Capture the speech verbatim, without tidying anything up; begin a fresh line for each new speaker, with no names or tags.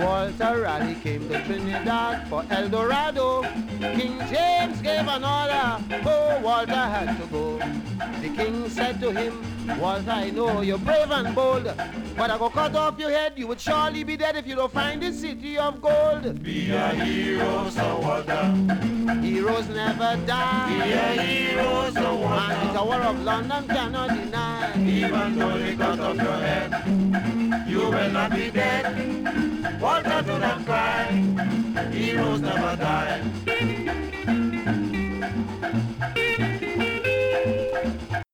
Walter Raleigh came to Trinidad for El Dorado. King James gave an order, oh, Walter had to go. The king said to him, Walter, I know you're brave and bold, but I go cut off your head, you would surely be dead if you don't find the city of gold.
Be a hero, Sir Walter.
Heroes never die.
Be a hero, Sir Walter.
And the Tower of London cannot deny.
Even though they cut off your head, you will not be dead. Walter, do not cry. Heroes never die.